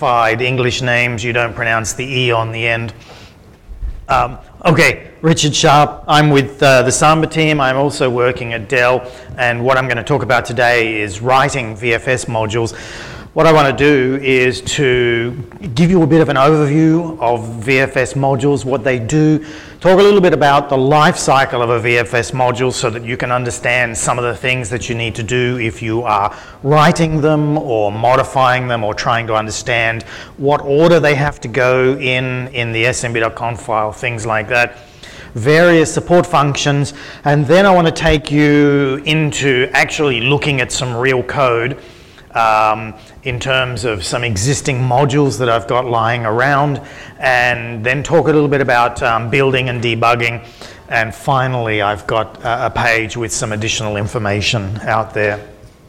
English names, you don't pronounce the E on the end. Okay, Richard Sharp. I'm with the Samba team. I'm also working at Dell, and what I'm going to talk about today is writing VFS modules. What I want to do is to give you a bit of an overview of VFS modules, what they do, talk a little bit about the life cycle of a VFS module so that you can understand some of the things that you need to do if you are writing them or modifying them or trying to understand what order they have to go in the smb.conf file, things like that. Various support functions, and then I want to take you into actually looking at some real code in terms of some existing modules that I've got lying around, and then talk a little bit about building and debugging, and finally I've got a page with some additional information out there.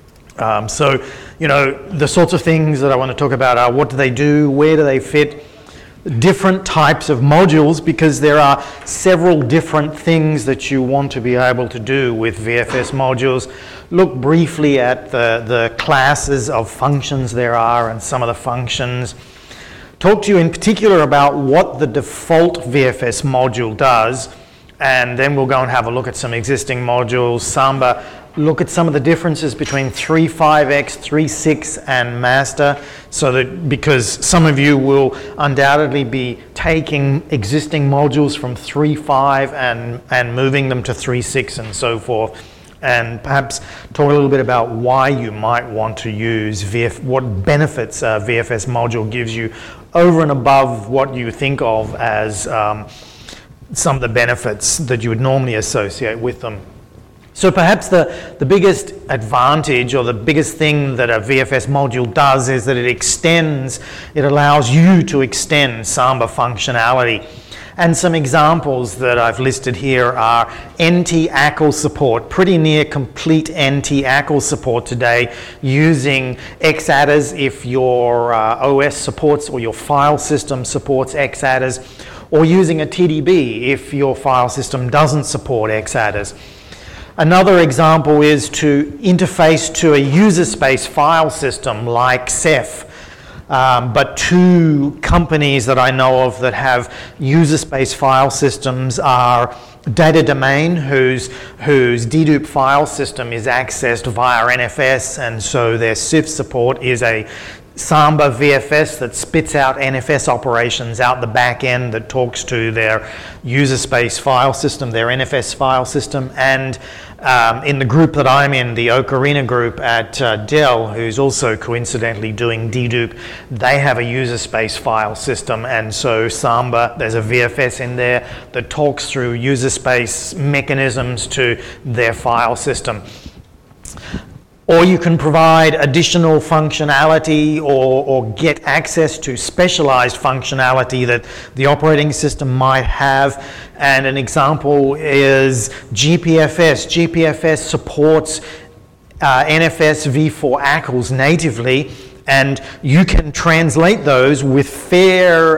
So, you know, the sorts of things that I want to talk about are what do they do, where do they fit, different types of modules, because there are several different things that you want to be able to do with VFS modules. Look briefly at the classes of functions there are and some of the functions. Talk to you in particular about what the default VFS module does, and then we'll go and have a look at some existing modules. Samba, look at some of the differences between 3.5x, 3.6 and master, so that because some of you will undoubtedly be taking existing modules from 3.5 and moving them to 3.6 and so forth, and perhaps talk a little bit about why you might want to use what benefits a VFS module gives you over and above what you think of as some of the benefits that you would normally associate with them. So perhaps the biggest advantage or the biggest thing that a VFS module does is that it allows you to extend Samba functionality. And some examples that I've listed here are NT-ACL support, pretty near complete NT-ACL support today, using XADDRs if your OS supports or your file system supports XADDRs, or using a TDB if your file system doesn't support XADDRs. Another example is to interface to a user space file system like Ceph. But two companies that I know of that have user space file systems are Data Domain, whose dedupe file system is accessed via NFS, and so their CIF support is a Samba VFS that spits out NFS operations out the back end that talks to their user space file system, their NFS file system, and in the group that I'm in, the Ocarina group at Dell, who's also coincidentally doing dedupe, they have a user space file system, and so Samba, there's a VFS in there that talks through user space mechanisms to their file system. Or you can provide additional functionality or get access to specialized functionality that the operating system might have. And an example is GPFS. GPFS supports NFS v4 ACLs natively, and you can translate those with fair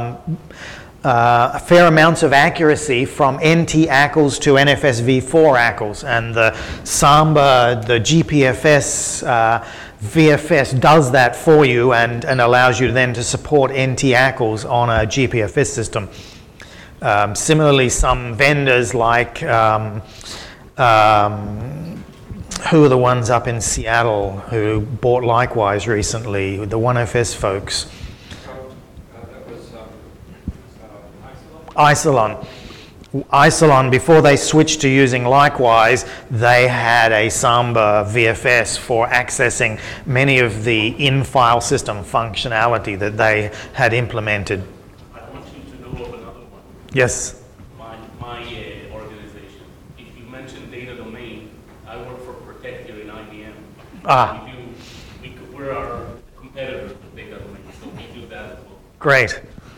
amounts of accuracy from NT-ACLs to NFS v4 ACLs, and the Samba, the GPFS VFS does that for you and allows you then to support NT-ACLs on a GPFS system. Similarly, some vendors like, who are the ones up in Seattle who bought Likewise recently, the OneFS folks? Isilon. Isilon, before they switched to using Likewise, they had a Samba VFS for accessing many of the in-file system functionality that they had implemented. I want you to know of another one. Yes. My organization. If you mentioned Data Domain, I work for Protect here in IBM. We're our competitors with Data Domain, so we do that as well. Great.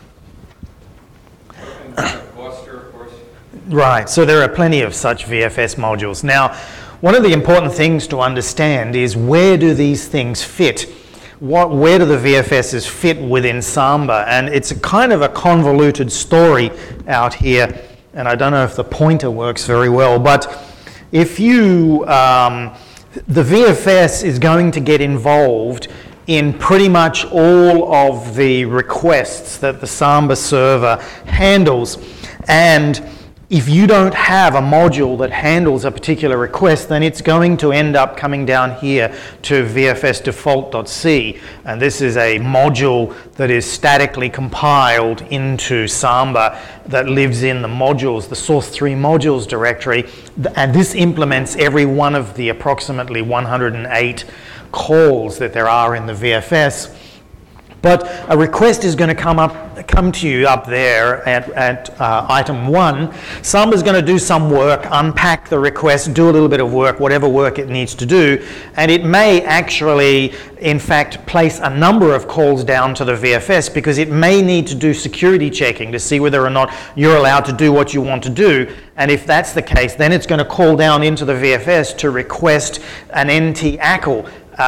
Right, so there are plenty of such VFS modules. Now, one of the important things to understand is where do these things fit? Where do the VFSs fit within Samba? And it's a kind of a convoluted story out here, and I don't know if the pointer works very well, but if you, the VFS is going to get involved in pretty much all of the requests that the Samba server handles. And if you don't have a module that handles a particular request, then it's going to end up coming down here to VFS default.c. And this is a module that is statically compiled into Samba that lives in the modules, the source3 modules directory. And this implements every one of the approximately 108 calls that there are in the VFS. But a request is going to come to you up there at item 1. Samba's going to do some work, unpack the request, do a little bit of work, whatever work it needs to do, and it may actually, in fact, place a number of calls down to the VFS because it may need to do security checking to see whether or not you're allowed to do what you want to do. And if that's the case, then it's going to call down into the VFS to request an NT ACL.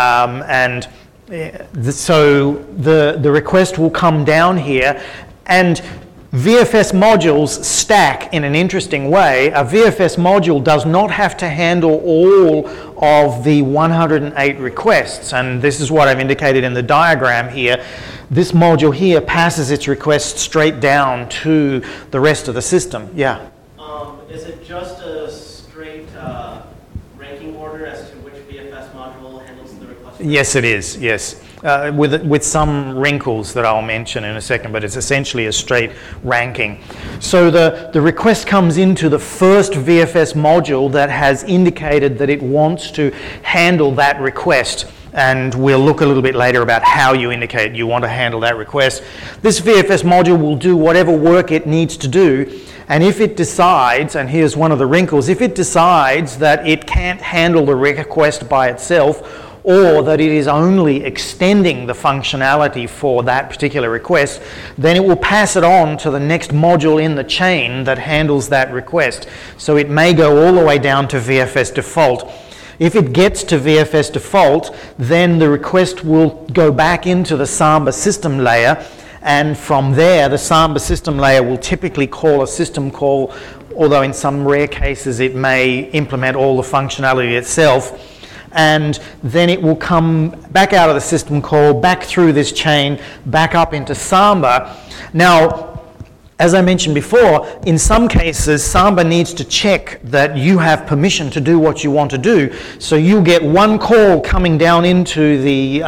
So the request will come down here, and VFS modules stack in an interesting way. A VFS module does not have to handle all of the 108 requests, and this is what I've indicated in the diagram here. This module here passes its requests straight down to the rest of the system. Yeah? Is it just a straight ranking order as to which VFS module handles the request? Yes, it is, yes. With some wrinkles that I'll mention in a second, but it's essentially a straight ranking. So the request comes into the first VFS module that has indicated that it wants to handle that request. And we'll look a little bit later about how you indicate you want to handle that request. This VFS module will do whatever work it needs to do. And if it decides, and here's one of the wrinkles, if it decides that it can't handle the request by itself, or that it is only extending the functionality for that particular request, then it will pass it on to the next module in the chain that handles that request. So it may go all the way down to VFS default. If it gets to VFS default, then the request will go back into the Samba system layer, and from there the Samba system layer will typically call a system call, although in some rare cases it may implement all the functionality itself. And then it will come back out of the system call, back through this chain, back up into Samba. Now, as I mentioned before, in some cases, Samba needs to check that you have permission to do what you want to do. So you get one call coming down into the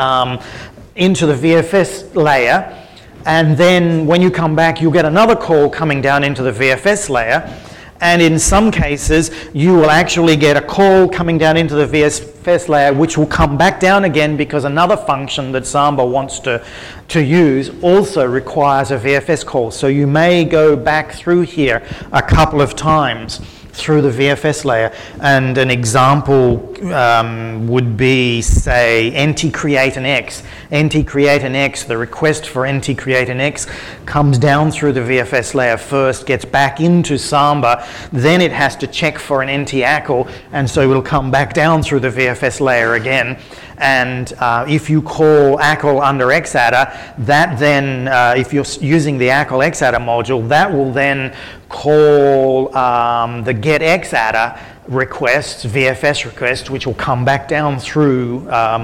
VFS layer, and then when you come back, you'll get another call coming down into the VFS layer. And in some cases, you will actually get a call coming down into the VFS layer, which will come back down again because another function that Samba wants to use also requires a VFS call. So you may go back through here a couple of times through the VFS layer. And an example would be, say, NT-create an X. NT-create an X, the request for NT-create an X comes down through the VFS layer first, gets back into Samba, then it has to check for an NT ACL, and so it'll come back down through the VFS layer again. And if you call ACL under XADDR, that then, if you're using the ACL XADDR module, that will then call the get XADDR requests, VFS request, which will come back down through,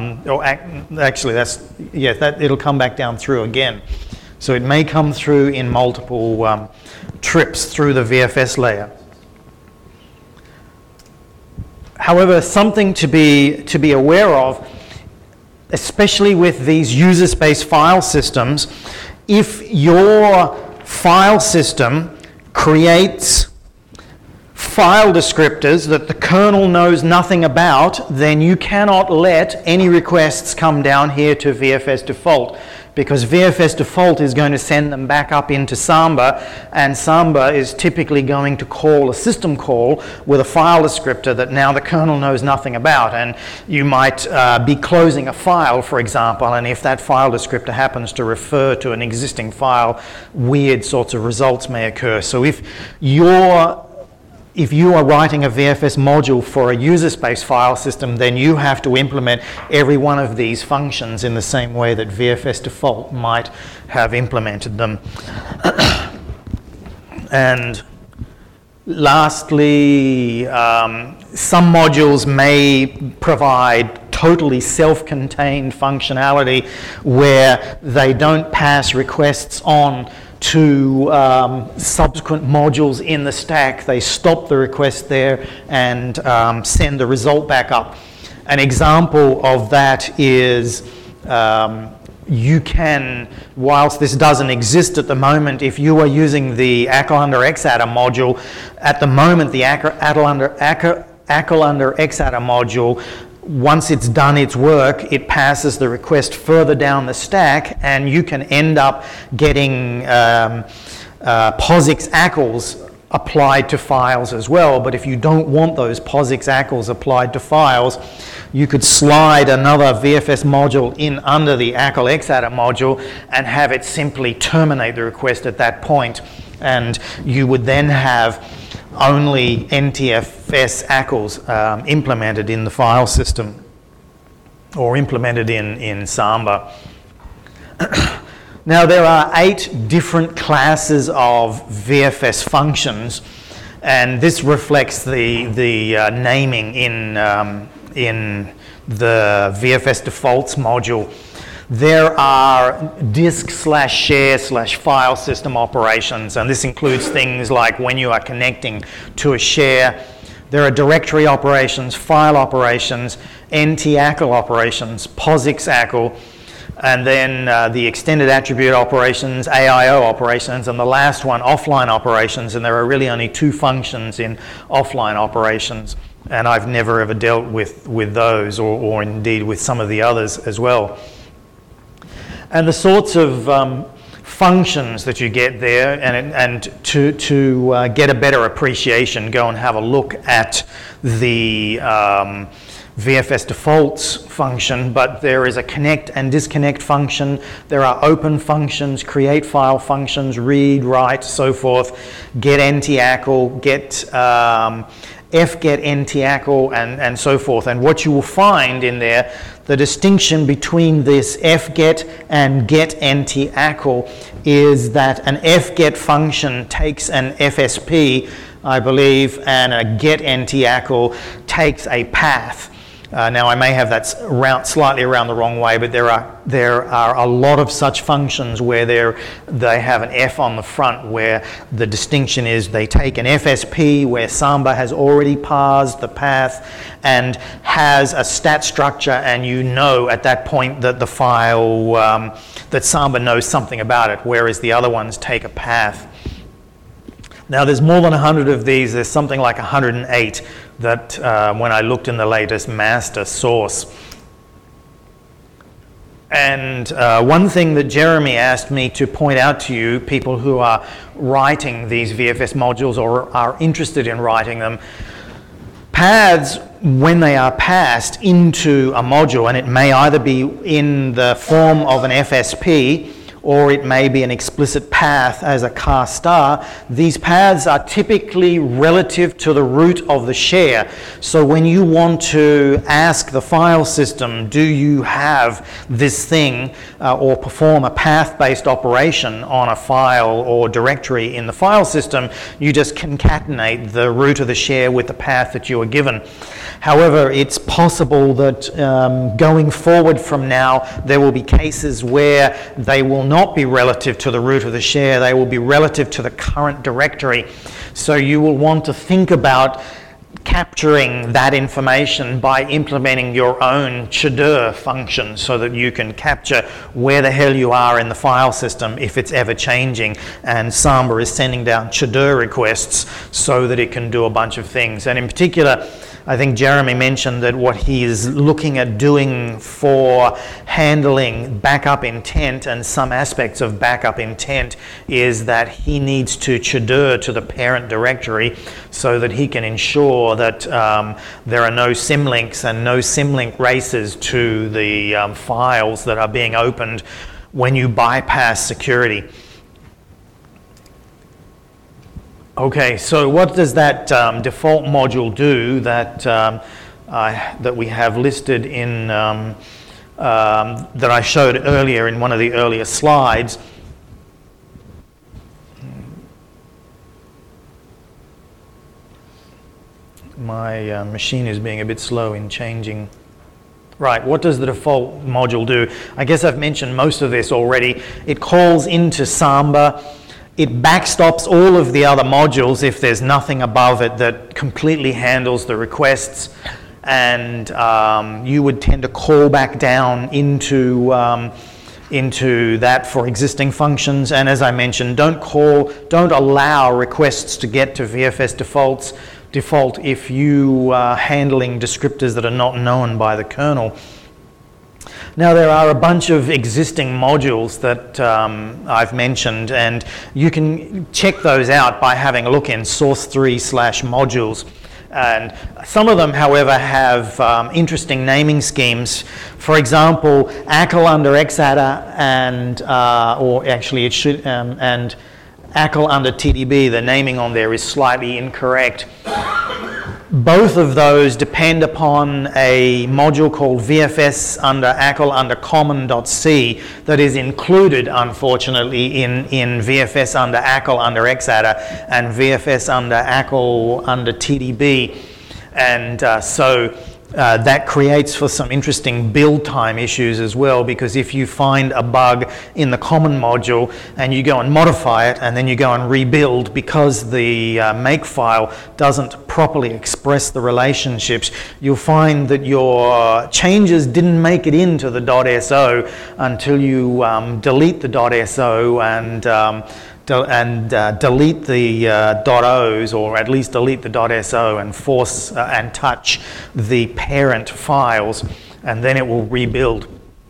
it'll come back down through again. So it may come through in multiple trips through the VFS layer. However, something to be aware of, especially with these user space file systems, if your file system creates file descriptors that the kernel knows nothing about, then you cannot let any requests come down here to VFS default, because VFS default is going to send them back up into Samba, and Samba is typically going to call a system call with a file descriptor that now the kernel knows nothing about. And you might be closing a file, for example, and if that file descriptor happens to refer to an existing file, weird sorts of results may occur. So if you are writing a VFS module for a user space file system, then you have to implement every one of these functions in the same way that VFS default might have implemented them. And lastly, some modules may provide totally self-contained functionality where they don't pass requests on to subsequent modules in the stack. They stop the request there and send the result back up. An example of that is you can, whilst this doesn't exist at the moment, if you are using the ACL under XADDR module, at the moment the ACL under XADDR module, once it's done its work, it passes the request further down the stack, and you can end up getting POSIX ACLs applied to files as well. But if you don't want those POSIX ACLs applied to files, you could slide another VFS module in under the ACL XADDR module and have it simply terminate the request at that point, and you would then have only NTFS ACLs implemented in the file system or implemented in Samba. Now, there are 8 different classes of VFS functions, and this reflects the naming in the VFS defaults module. There are disk/share/file system operations, and this includes things like when you are connecting to a share. There are directory operations, file operations, NT-ACL operations, POSIX ACL, and then the extended attribute operations, AIO operations, and the last one, offline operations. And there are really only 2 functions in offline operations, and I've never ever dealt with those, or indeed with some of the others as well. And the sorts of functions that you get there, and to get a better appreciation, go and have a look at the VFS defaults function. But there is a connect and disconnect function. There are open functions, create file functions, read, write, so forth, get NT-ACL, get fget NT-ACL, and so forth. And what you will find in there, the distinction between this fget and get NT-ACL is that an fget function takes an FSP, I believe, and a get NT-ACL takes a path. Now, I may have that slightly around the wrong way, but there are a lot of such functions where they have an F on the front, where the distinction is they take an FSP where Samba has already parsed the path and has a stat structure, and you know at that point that the file, that Samba knows something about it, whereas the other ones take a path. Now, there's more than 100 of these. There's something like 108 that when I looked in the latest master source. And one thing that Jeremy asked me to point out to you, people who are writing these VFS modules or are interested in writing them, paths, when they are passed into a module, and it may either be in the form of an FSP or it may be an explicit path as a car star, these paths are typically relative to the root of the share. So when you want to ask the file system, do you have this thing, or perform a path-based operation on a file or directory in the file system, you just concatenate the root of the share with the path that you are given. However, it's possible that going forward from now, there will be cases where they will not be relative to the root of the share, they will be relative to the current directory. So you will want to think about capturing that information by implementing your own chdir function so that you can capture where the hell you are in the file system if it's ever changing, and Samba is sending down chdir requests so that it can do a bunch of things. And in particular, I think Jeremy mentioned that what he is looking at doing for handling backup intent and some aspects of backup intent is that he needs to chdir to the parent directory so that he can ensure that there are no symlinks and no symlink races to the files that are being opened when you bypass security. Okay, so what does that default module do that that we have listed in that I showed earlier in one of the earlier slides? My machine is being a bit slow in changing Right, what does the default module do? I guess I've mentioned most of this already. It calls into Samba. It backstops all of the other modules if there's nothing above it that completely handles the requests. And you would tend to call back down into that for existing functions. And as I mentioned, don't allow requests to get to VFS default if you are handling descriptors that are not known by the kernel. Now there are a bunch of existing modules that I've mentioned, and you can check those out by having a look in source3/modules. And some of them, however, have interesting naming schemes. For example, ACL under XADA and ACL under TDB, the naming on there is slightly incorrect. Both of those depend upon a module called VFS under ACL under common.c that is included, unfortunately, in VFS under ACL under XADA and VFS under ACL under TDB. And that creates for some interesting build time issues as well, because if you find a bug in the common module and you go and modify it and then you go and rebuild, because the make file doesn't properly express the relationships, you'll find that your changes didn't make it into the .so until you delete the .so and delete the .os, or at least delete the .so and force and touch the parent files, and then it will rebuild.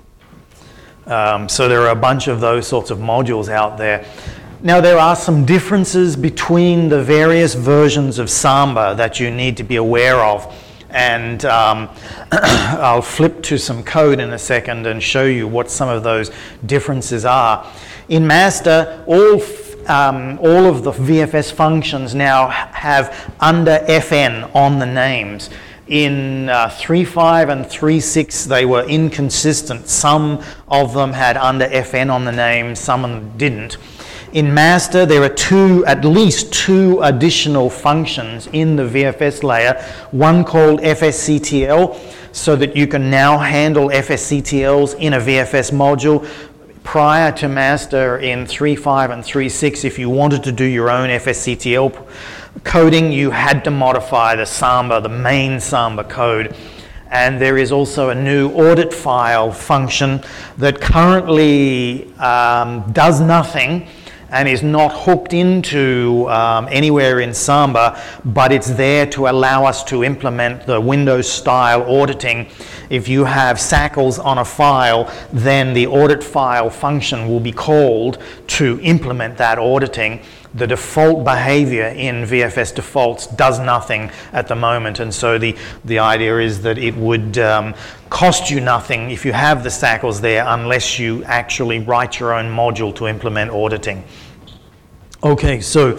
So there are a bunch of those sorts of modules out there. Now there are some differences between the various versions of Samba that you need to be aware of, and I'll flip to some code in a second and show you what some of those differences are. In master, all of the VFS functions now have under FN on the names. In 3.5 and 3.6 they were inconsistent. Some of them had under FN on the name, some of them didn't. In master there are at least two additional functions in the VFS layer, one called FSCTL, so that you can now handle FSCTLs in a VFS module. Prior to master in 3.5 and 3.6, if you wanted to do your own FSCTL coding, you had to modify the main Samba code. And there is also a new audit file function that currently does nothing and is not hooked into anywhere in Samba, but it's there to allow us to implement the Windows style auditing. If you have SACLs on a file, then the audit file function will be called to implement that auditing. The default behavior in VFS defaults does nothing at the moment, and so the idea is that it would cost you nothing if you have the SACLs there, unless you actually write your own module to implement auditing. Okay, so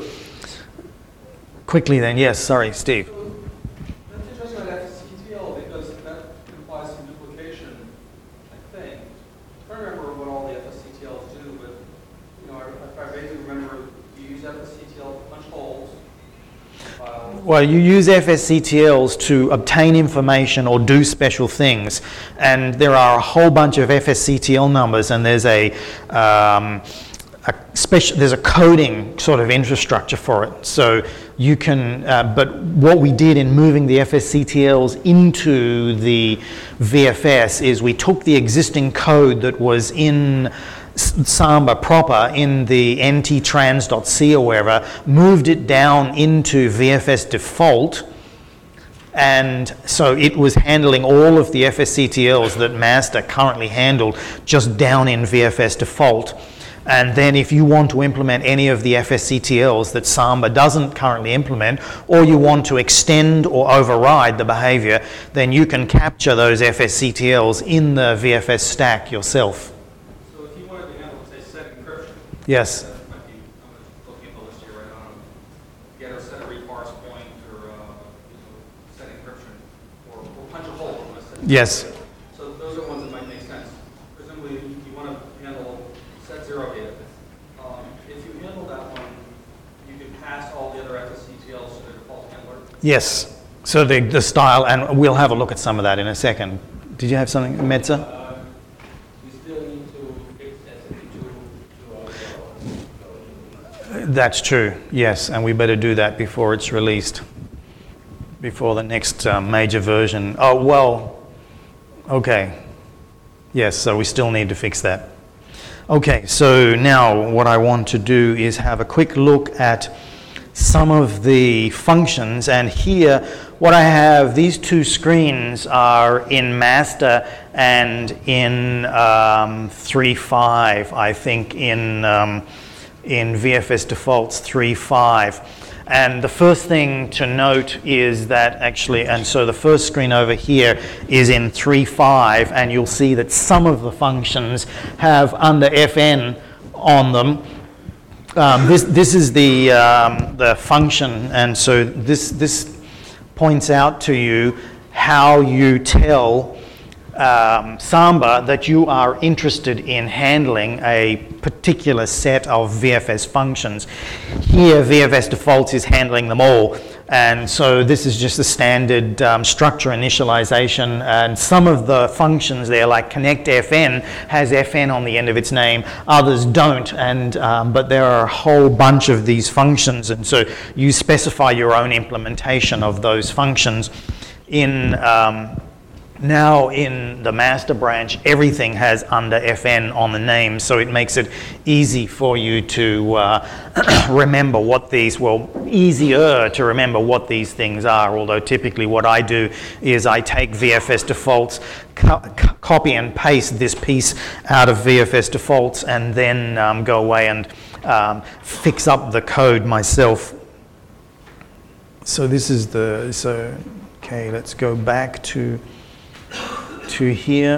quickly then, yes, sorry, Steve. That's interesting about FSCTL, because that implies some duplication, I think. I don't remember what all the FSCTLs do, but I vaguely remember you use FSCTL to punch holes in files. Well, you use FSCTLs to obtain information or do special things, and there are a whole bunch of FSCTL numbers, and there's there's a coding sort of infrastructure for it. So you can, but what we did in moving the FSCTLs into the VFS is we took the existing code that was in Samba proper in the nttrans.c or wherever, moved it down into VFS default, and so it was handling all of the FSCTLs that master currently handled just down in VFS default. And then if you want to implement any of the FSCTLs that Samba doesn't currently implement, or you want to extend or override the behavior, then you can capture those FSCTLs in the VFS stack yourself. So if you wanted to handle, say, set encryption, Yes. that might be, I'm looking at the list here right on, get a set a read parse point, or set encryption, or punch a hole. Yes. So those are ones that might make sense. Presumably, you want to handle set zero data. If you handle that one, you can pass all the other FSCTLs to the default handler. Yes. So the style, and we'll have a look at some of that in a second. Did you have something, Metza? We still need to fix SFP2 to That's true, yes, and we better do that before it's released, before the next major version. Oh, well, okay. Yes, so we still need to fix that. Okay, so now what I want to do is have a quick look at some of the functions, and here what I have, these two screens are in master and in 3.5, I think in VFS defaults 3.5. And the first thing to note is that actually, and so the first screen over here is in 3.5, and you'll see that some of the functions have under FN on them. This is the function, and so this points out to you how you tell Samba that you are interested in handling a particular set of VFS functions. Here, VFS defaults is handling them all, and so this is just the standard structure initialization, and some of the functions there, like connect FN, has FN on the end of its name, others don't, and but there are a whole bunch of these functions, and so you specify your own implementation of those functions. Now in the master branch, everything has under FN on the name, so it makes it easy for you to remember what these, well, easier to remember what these things are, although typically what I do is I take VFS defaults, copy and paste this piece out of VFS defaults, and then go away and fix up the code myself. So this is okay, let's go back to here.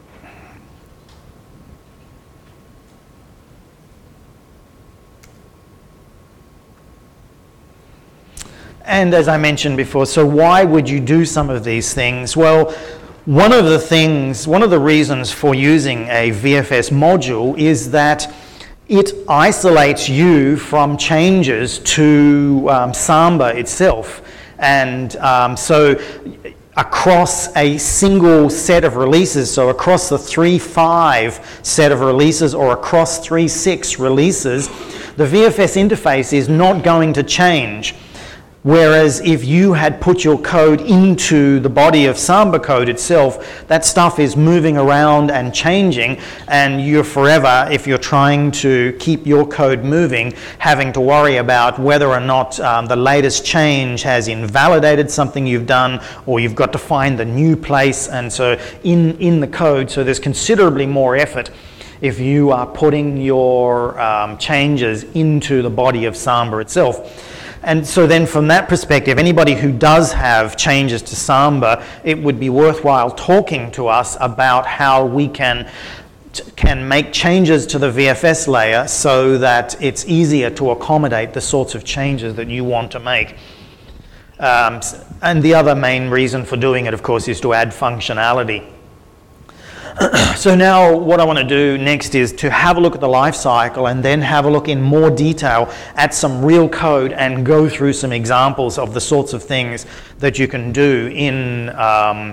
And as I mentioned before, so why would you do some of these things? Well, one of the reasons for using a VFS module is that it isolates you from changes to Samba itself. And so across a single set of releases, so across the 3.5 set of releases or across 3.6 releases, the VFS interface is not going to change. Whereas if you had put your code into the body of Samba code itself, that stuff is moving around and changing, and you're forever, if you're trying to keep your code moving, having to worry about whether or not the latest change has invalidated something you've done, or you've got to find the new place, and so in the code, so there's considerably more effort if you are putting your changes into the body of Samba itself. And so then from that perspective, anybody who does have changes to Samba, it would be worthwhile talking to us about how we can make changes to the VFS layer so that it's easier to accommodate the sorts of changes that you want to make. And the other main reason for doing it, of course, is to add functionality. So now what I want to do next is to have a look at the life cycle and then have a look in more detail at some real code and go through some examples of the sorts of things that you can do in a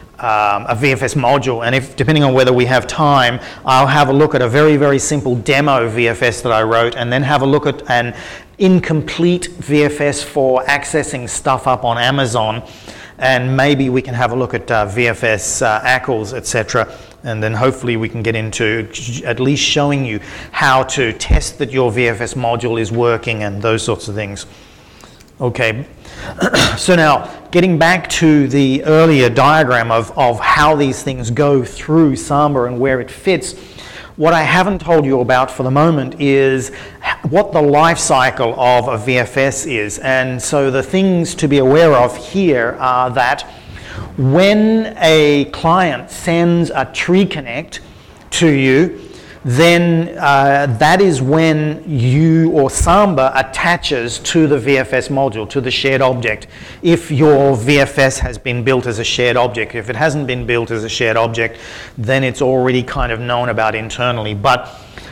VFS module. And if, depending on whether we have time, I'll have a look at a very, very simple demo VFS that I wrote, and then have a look at an incomplete VFS for accessing stuff up on Amazon. And maybe we can have a look at VFS ACLs, etc. And then hopefully we can get into at least showing you how to test that your VFS module is working and those sorts of things. Okay, so now getting back to the earlier diagram of how these things go through Samba and where it fits, what I haven't told you about for the moment is what the life cycle of a VFS is. And so the things to be aware of here are that when a client sends a tree connect to you, then that is when you or Samba attaches to the VFS module, to the shared object, if your VFS has been built as a shared object. If it hasn't been built as a shared object, then it's already kind of known about internally. But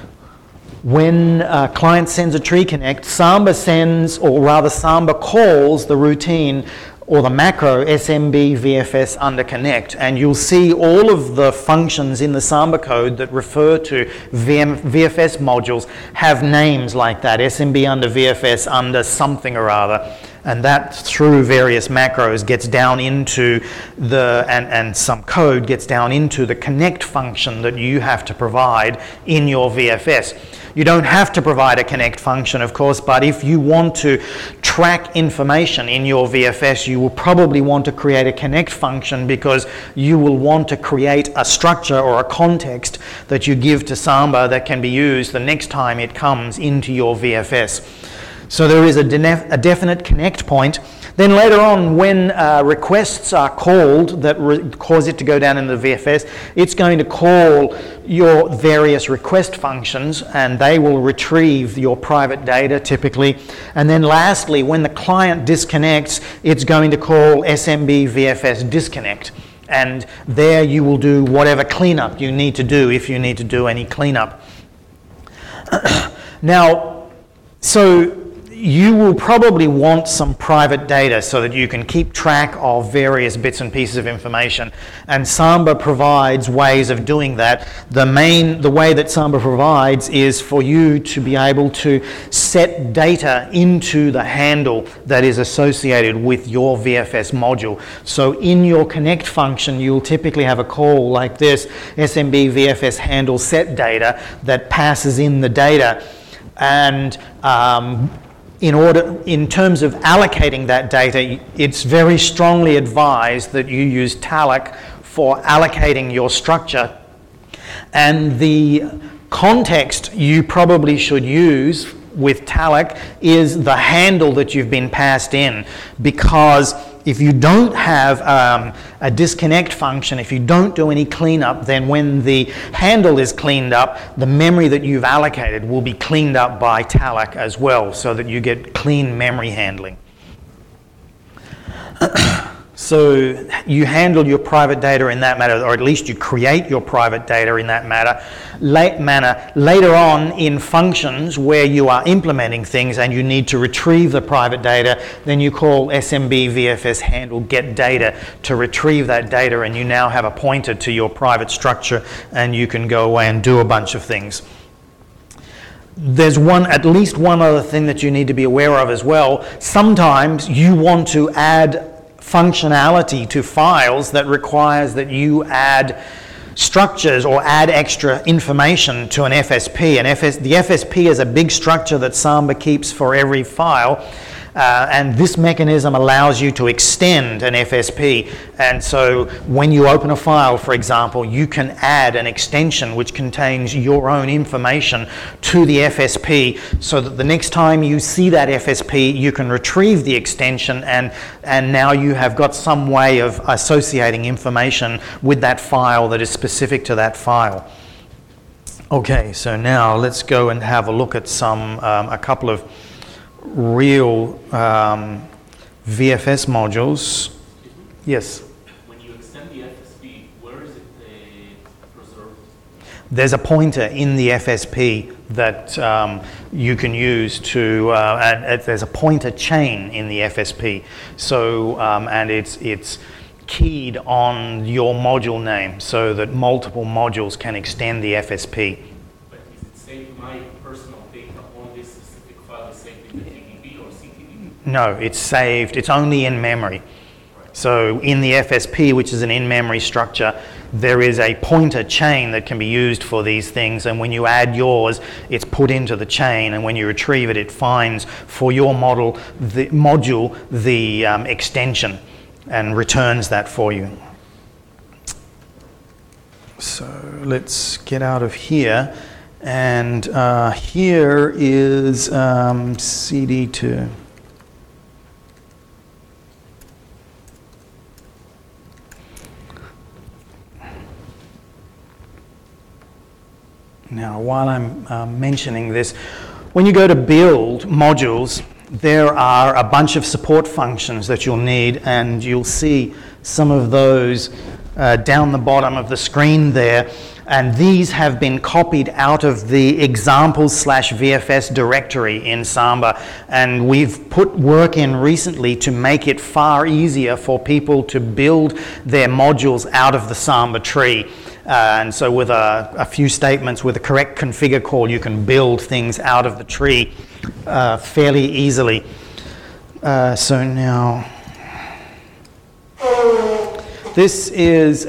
when a client sends a tree connect, Samba sends, or rather Samba calls the routine or the macro SMB VFS under connect, and you'll see all of the functions in the Samba code that refer to VFS modules have names like that, SMB under VFS under something or other. And that, through various macros, gets down into and some code gets down into the connect function that you have to provide in your VFS. You don't have to provide a connect function, of course, but if you want to track information in your VFS, you will probably want to create a connect function, because you will want to create a structure or a context that you give to Samba that can be used the next time it comes into your VFS. So there is a definite connect point. Then later on, when requests are called that cause it to go down in the VFS, it's going to call your various request functions, and they will retrieve your private data typically. And then lastly, when the client disconnects, it's going to call SMB VFS disconnect. And there you will do whatever cleanup you need to do, if you need to do any cleanup. Now, so you will probably want some private data so that you can keep track of various bits and pieces of information, and Samba provides ways of doing that. The way that Samba provides is for you to be able to set data into the handle that is associated with your VFS module. So in your connect function, you'll typically have a call like this, SMB VFS handle set data, that passes in the data. And in terms of allocating that data, it's very strongly advised that you use talloc for allocating your structure. And the context you probably should use with talloc is the handle that you've been passed in, because if you don't have a disconnect function, if you don't do any cleanup, then when the handle is cleaned up, the memory that you've allocated will be cleaned up by talloc as well, so that you get clean memory handling. So you handle your private data in that manner, or at least you create your private data in that manner. Later on in functions where you are implementing things and you need to retrieve the private data, then you call SMB VFS handle get data to retrieve that data, and you now have a pointer to your private structure, and you can go away and do a bunch of things. There's at least one other thing that you need to be aware of as well. Sometimes you want to add functionality to files that requires that you add structures or add extra information to an FSP. The FSP is a big structure that Samba keeps for every file, and this mechanism allows you to extend an FSP. And so when you open a file, for example, you can add an extension which contains your own information to the FSP, so that the next time you see that FSP, you can retrieve the extension, and now you have got some way of associating information with that file that is specific to that file. Okay, so now let's go and have a look at a couple of real VFS modules. Yes? When you extend the FSP, where is it preserved? There's a pointer in the FSP that you can use to, and there's a pointer chain in the FSP. So, and it's keyed on your module name so that multiple modules can extend the FSP. But is it saved my personal data on this specific file is saved in the TDB or CTB? No, it's saved, it's only in memory. So in the FSP, which is an in-memory structure, there is a pointer chain that can be used for these things, and when you add yours, it's put into the chain, and when you retrieve it, it finds for your module the extension and returns that for you. So let's get out of here, and here is CD2. Now, while I'm mentioning this, when you go to build modules, there are a bunch of support functions that you'll need, and you'll see some of those down the bottom of the screen there. And these have been copied out of the examples/VFS directory in Samba. And we've put work in recently to make it far easier for people to build their modules out of the Samba tree. And so with a few statements, with a correct configure call, you can build things out of the tree fairly easily. So now, this is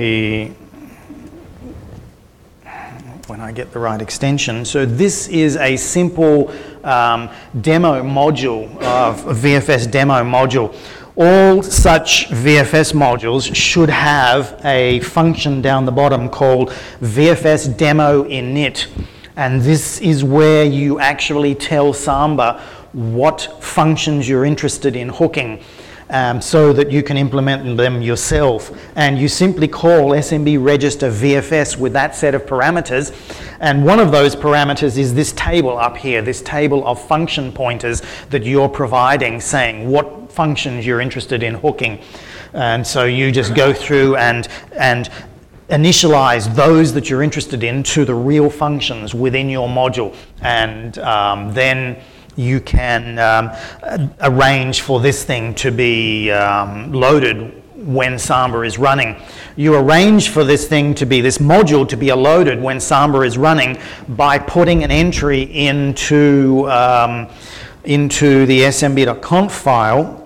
when I get the right extension. So this is a simple demo module, VFS demo module. All such VFS modules should have a function down the bottom called VFS demo init. And this is where you actually tell Samba what functions you're interested in hooking. So that you can implement them yourself. And you simply call SMB register VFS with that set of parameters. And one of those parameters is this table up here, this table of function pointers that you're providing, saying what functions you're interested in hooking. And so you just go through and initialize those that you're interested in to the real functions within your module. And then you can arrange for this thing to be loaded when Samba is running. You arrange for this module to be loaded when Samba is running by putting an entry into the smb.conf file.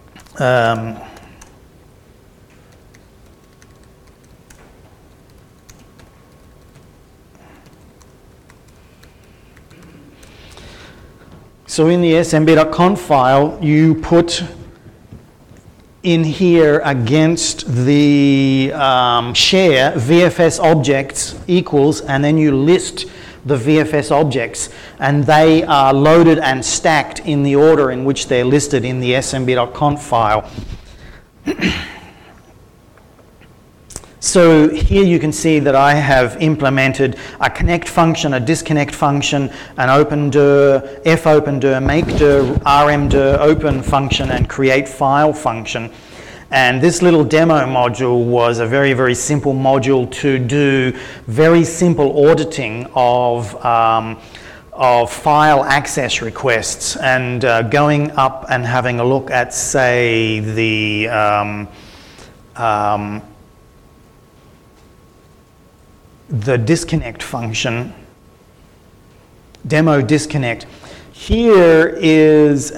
So in the smb.conf file, you put in here against the share VFS objects equals, and then you list the VFS objects, and they are loaded and stacked in the order in which they're listed in the smb.conf file. So here you can see that I have implemented a connect function, a disconnect function, an opendir, fopendir, makedir, rmdir open function, and create file function. And this little demo module was a very, very simple module to do very simple auditing of file access requests, and going up and having a look at, say, the disconnect function, demo disconnect. Here is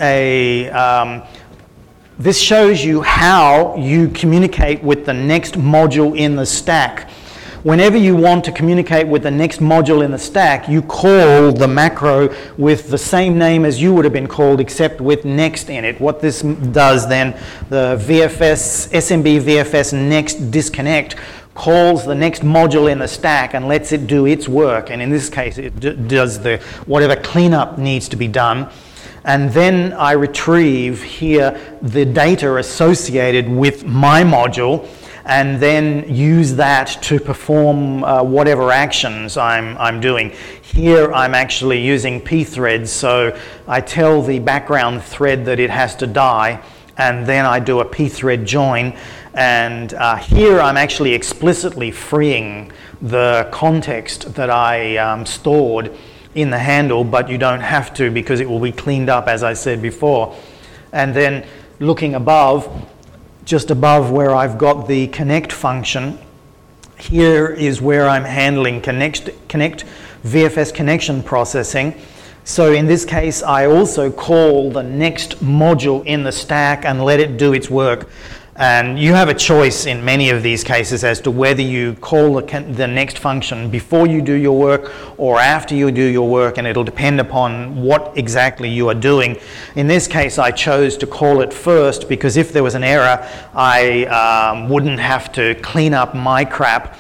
this shows you how you communicate with the next module in the stack. Whenever you want to communicate with the next module in the stack, you call the macro with the same name as you would have been called, except with next in it. What this does then, the SMB VFS next disconnect calls the next module in the stack and lets it do its work. And in this case, it does whatever cleanup needs to be done. And then I retrieve here the data associated with my module, and then use that to perform whatever actions I'm doing. Here I'm actually using pthreads, so I tell the background thread that it has to die, and then I do a pthread join. And here I'm actually explicitly freeing the context that I stored in the handle, but you don't have to because it will be cleaned up, as I said before. And then looking above, just above where I've got the connect function, here is where I'm handling connect VFS connection processing. So in this case, I also call the next module in the stack and let it do its work. And you have a choice in many of these cases as to whether you call the next function before you do your work or after you do your work, and it'll depend upon what exactly you are doing. In this case, I chose to call it first because if there was an error, I wouldn't have to clean up my crap.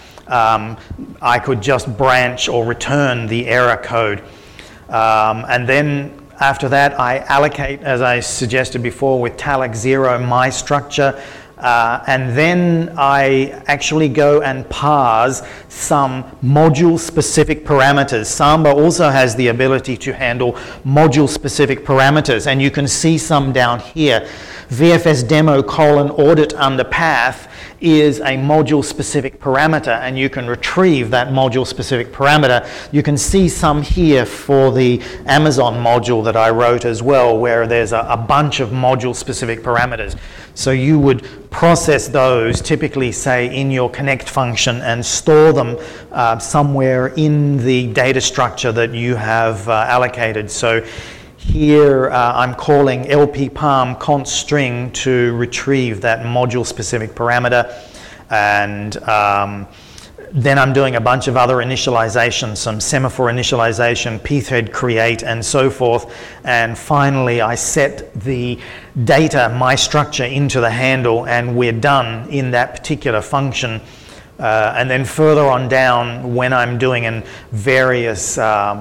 I could just branch or return the error code. And then after that, I allocate, as I suggested before, with talec 0 my structure. And then I actually go and parse some module-specific parameters. Samba also has the ability to handle module-specific parameters, and you can see some down here. VFS demo : audit under path is a module-specific parameter, and you can retrieve that module-specific parameter. You can see some here for the Amazon module that I wrote as well, where there's a bunch of module-specific parameters. So you would process those, typically say in your connect function, and store them somewhere in the data structure that you have allocated. So here I'm calling lppalm const string to retrieve that module-specific parameter, and then I'm doing a bunch of other initializations, some semaphore initialization, pthread create, and so forth. And finally, I set the data, my structure, into the handle, and we're done in that particular function. And then further on down, when I'm doing in various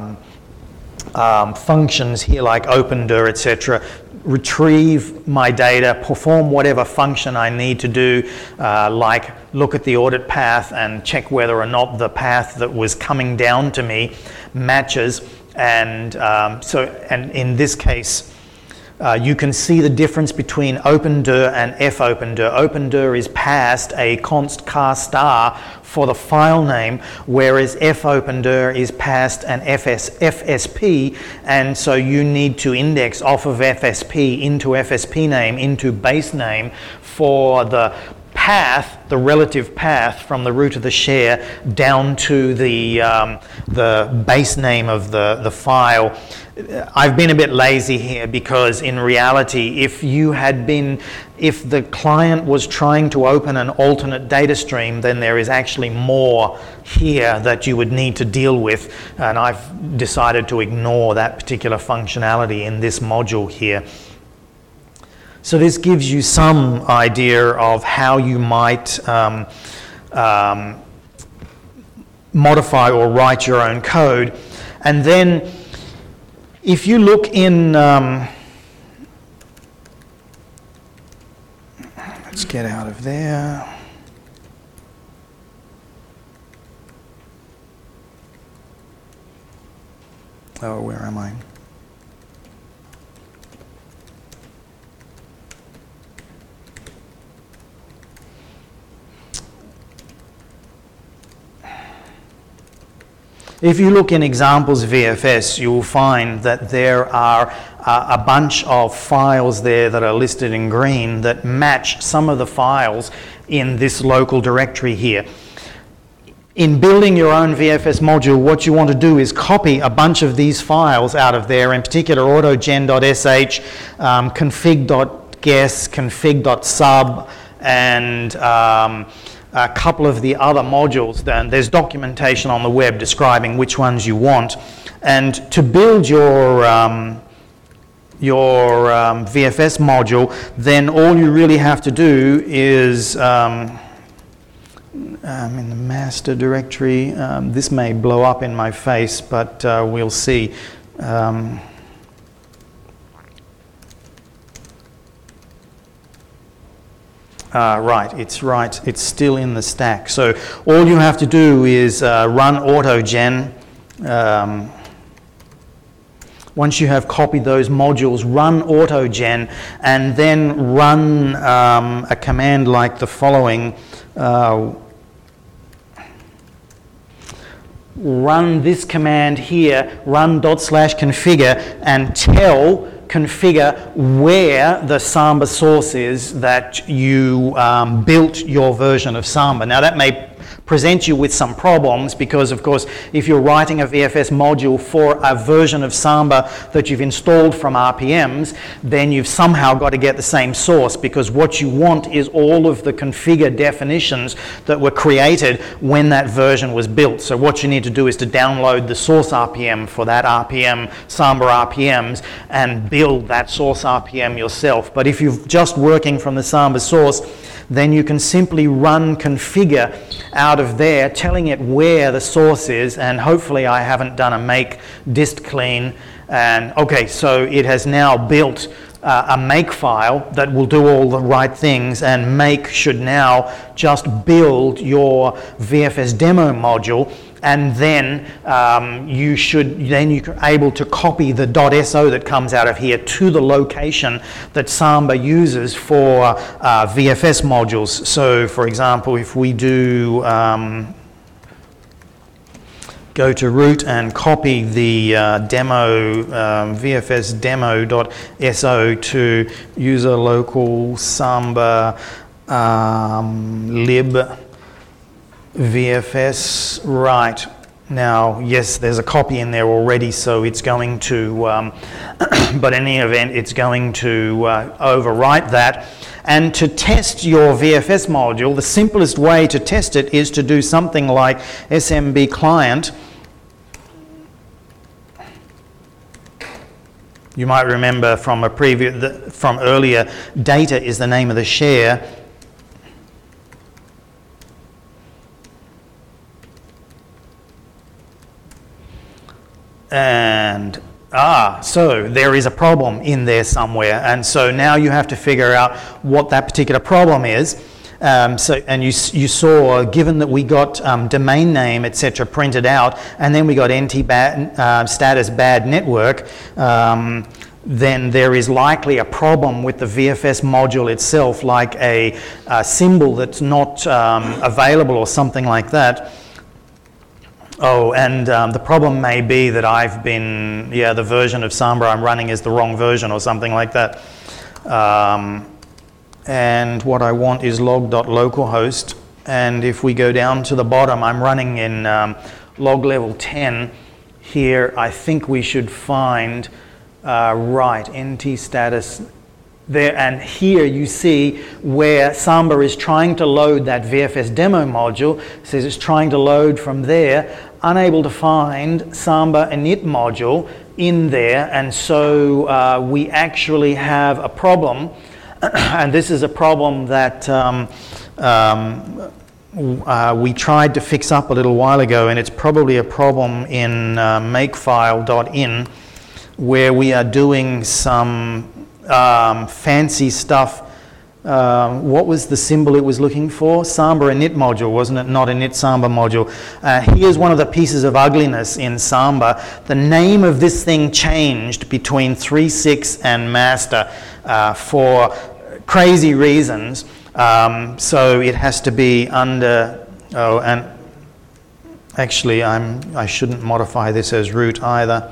functions here like opendir, etc., retrieve my data, perform whatever function I need to do, like look at the audit path and check whether or not the path that was coming down to me matches. And and in this case, you can see the difference between opendir and fopendir. Opendir is passed a const char star for the file name, whereas fopendir is passed an FSP, and so you need to index off of FSP into FSP name into base name for the path, the relative path from the root of the share down to the base name of the file. I've been a bit lazy here because in reality, if the client was trying to open an alternate data stream, then there is actually more here that you would need to deal with, and I've decided to ignore that particular functionality in this module here. So this gives you some idea of how you might modify or write your own code. And then if you look in, let's get out of there. Oh, where am I? If you look in examples VFS, you will find that there are a bunch of files there that are listed in green that match some of the files in this local directory here. In building your own VFS module, what you want to do is copy a bunch of these files out of there, in particular autogen.sh, config.guess, config.sub, and a couple of the other modules. Then there's documentation on the web describing which ones you want. And to build your VFS module, then all you really have to do is, I'm in the master directory. This may blow up in my face, but we'll see. Right, it's still in the stack. So all you have to do is run autogen. Once you have copied those modules, run autogen, and then run a command like the following. Run this command here, run /configure, and tell configure where the Samba source is that you built your version of Samba. Now that may present you with some problems because, of course, if you're writing a VFS module for a version of Samba that you've installed from RPMs, then you've somehow got to get the same source, because what you want is all of the configure definitions that were created when that version was built. So what you need to do is to download the source RPM for that RPM, Samba RPMs, and build that source RPM yourself. But if you're just working from the Samba source, then you can simply run configure out of there, telling it where the source is, and hopefully I haven't done a make dist clean. And okay, so it has now built a make file that will do all the right things, and make should now just build your VFS demo module, and then you're able to copy the .so that comes out of here to the location that Samba uses for VFS modules. So for example, if we do go to root and copy the demo, VFS demo.so to user local Samba lib VFS, right. Now, yes, there's a copy in there already, so it's going to, but in any event, it's going to overwrite that. And to test your VFS module, the simplest way to test it is to do something like SMB client. You might remember from from earlier, data is the name of the share. And so there is a problem in there somewhere, and so now you have to figure out what that particular problem is. You saw, given that we got domain name, etc., printed out, and then we got status bad network, then there is likely a problem with the VFS module itself, like a symbol that's not available or something like that. Oh, and the problem may be that the version of Samba I'm running is the wrong version or something like that. And what I want is log.localhost. And if we go down to the bottom, I'm running in log level 10. Here, I think we should find, NT status there. And here you see where Samba is trying to load that VFS demo module. It says it's trying to load from there. Unable to find Samba init module in there, and so we actually have a problem, and this is a problem that we tried to fix up a little while ago, and it's probably a problem in makefile.in, where we are doing some fancy stuff. What was the symbol it was looking for? Samba init module, wasn't it? Not init Samba module. Here's one of the pieces of ugliness in Samba. The name of this thing changed between 3.6 and master for crazy reasons. So it has to be under, and actually I shouldn't modify this as root either.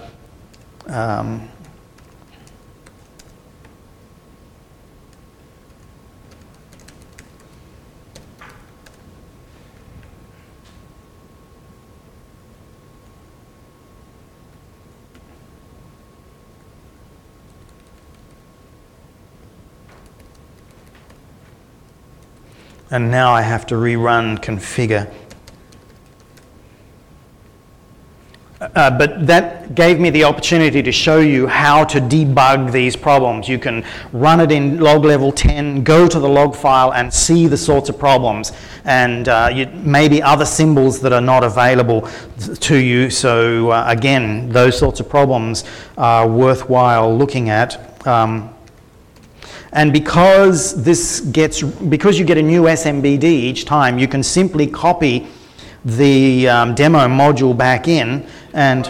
And now I have to rerun configure. But that gave me the opportunity to show you how to debug these problems. You can run it in log level 10, go to the log file and see the sorts of problems, and maybe other symbols that are not available to you. So again, those sorts of problems are worthwhile looking at. And because you get a new SMBD each time, you can simply copy the demo module back in and...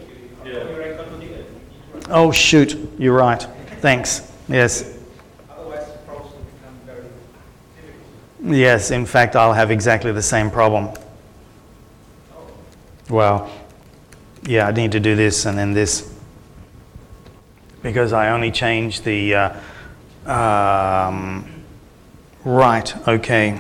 Oh shoot, you're right. Thanks. Yes. Otherwise the process will become very difficult. Yes, in fact, I'll have exactly the same problem. Well, yeah, I need to do this and then this, because I only changed the... right, okay.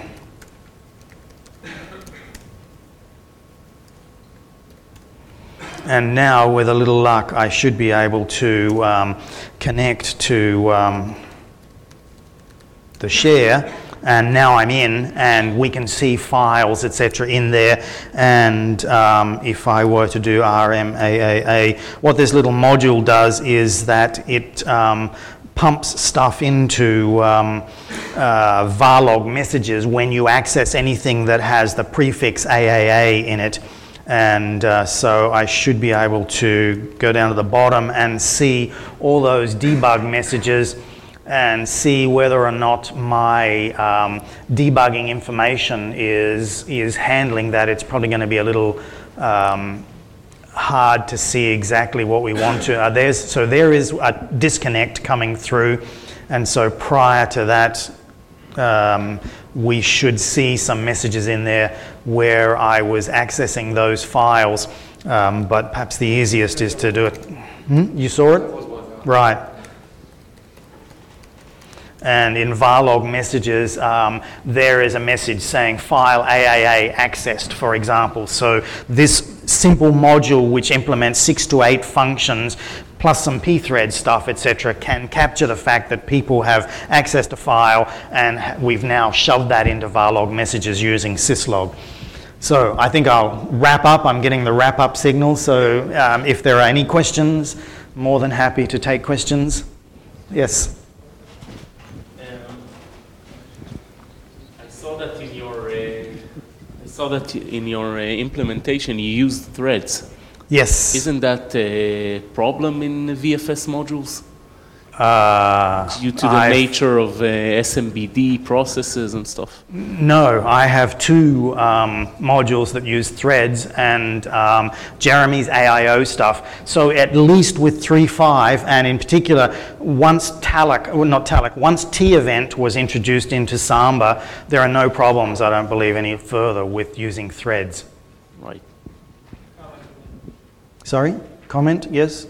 And now, with a little luck, I should be able to connect to the share. And now I'm in, and we can see files, etc. in there. And if I were to do RMAAA, what this little module does is that it pumps stuff into varlog messages when you access anything that has the prefix AAA in it. And so I should be able to go down to the bottom and see all those debug messages and see whether or not my debugging information is handling that. It's probably going to be a little hard to see exactly what we want to. So there is a disconnect coming through, and so prior to that, we should see some messages in there where I was accessing those files, but perhaps the easiest is to do it. You saw it? Right. And in varlog messages, there is a message saying file AAA accessed, for example. So this simple module, which implements 6 to 8 functions, plus some pthread stuff, etc., can capture the fact that people have accessed a file, and we've now shoved that into varlog messages using syslog. So I think I'll wrap up. I'm getting the wrap-up signal. So if there are any questions, more than happy to take questions. Yes? I saw that in your implementation you used threads. Yes. Isn't that a problem in VFS modules? Due to the nature of SMBD processes and stuff? No, I have 2 modules that use threads and Jeremy's AIO stuff. So at least with 3.5, and in particular, once once T-event was introduced into Samba, there are no problems, I don't believe, any further with using threads. Right. Sorry? Comment? Yes?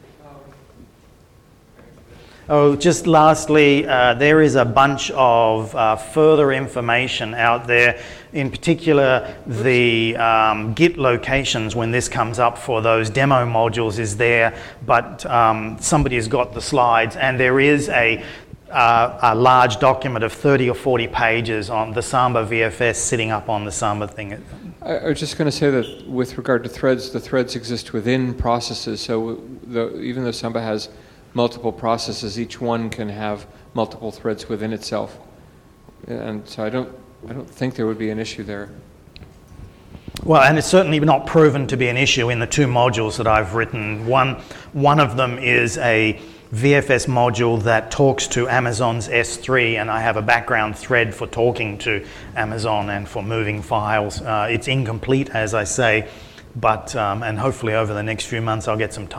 Oh, just lastly, there is a bunch of further information out there, in particular the Git locations when this comes up for those demo modules is there, but somebody has got the slides, and there is a large document of 30 or 40 pages on the Samba VFS sitting up on the Samba thing. I was just going to say that with regard to threads, the threads exist within processes, so even though Samba has multiple processes, each one can have multiple threads within itself, and so I don't think there would be an issue there. Well, and it's certainly not proven to be an issue in the 2 modules that I've written. One of them is a VFS module that talks to Amazon's S3, and I have a background thread for talking to Amazon and for moving files. It's incomplete, as I say, but and hopefully over the next few months I'll get some time